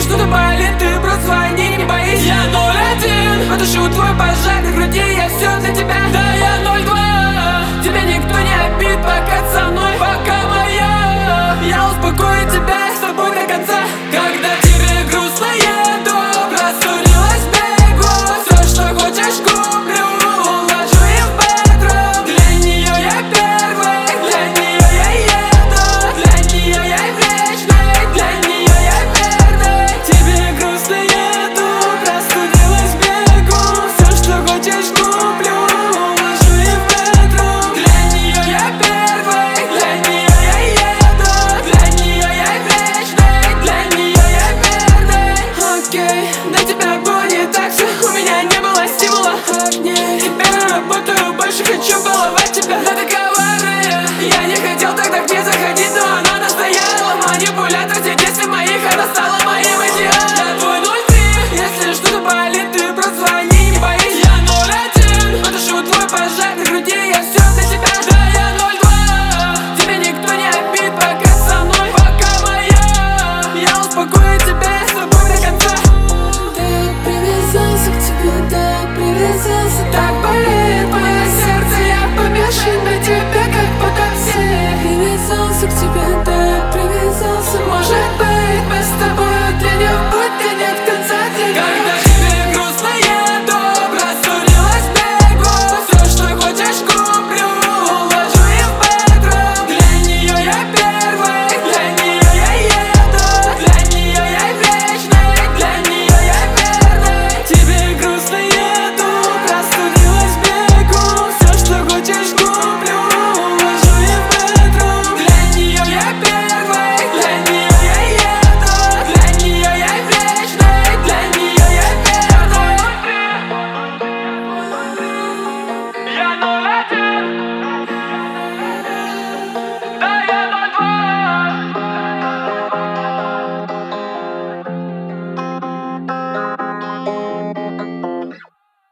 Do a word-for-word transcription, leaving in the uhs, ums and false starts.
что-то болит, ты просто звони, не боись. Я ноль один, потушу твой пожар на груди, я все для тебя. Да, я ноль два, тебя никто не обидит, пока со мной, пока моя. Я успокою тебя, с тобой до конца. Когда тебе грустно, еду, просурилась бегу. Все, что хочешь, куплю, уложу и в бедрум. Для нее я первый, для нее я еду. Для нее я вечный, для нее я верный. Тебе грустно, еду, просурилась бегу. Все, что хочешь, куплю, уложу и в бедрум. Для нее я первый, для нее я еду. Для нее я вечный, для нее я верный. Окей, до тебя было не так все, у меня не было стимула. Теперь работаю, больше хочу баловать тебя. Да ты коварная, я не хотел тогда к ней заходить, но она настояла. Манипулятор всех действий моих, она стала моим идеалом. Я твой ноль три, если что-то болит, ты просто звони, не боись. Я ноль один, потушу твой пожар на груди, я все для тебя. Да, я ноль два, тебя никто не обидит, пока со мной, пока моя. Я успокою тебя, с тобой до конца. Так привязался к тебе, так привязался. Так болит мое сердце, я помешан на тебе, как потопсе. Привязался к тебе, так привязался. Может быть, мы с тобой для не в путь, где нет конца для. Когда тебе грустно, еду, просурилась бегу. Все, что хочешь, куплю, уложу и в бедрум. Для нее я первый, для нее я еду. Для нее я вечный, для нее я верный. Тебе грустно, еду, просурилась бегу. Все, что хочешь, куплю, уложу и в бедрум. Для нее я первый, для нее я еду. Для нее я вечный, для нее я верный. Я ноль один.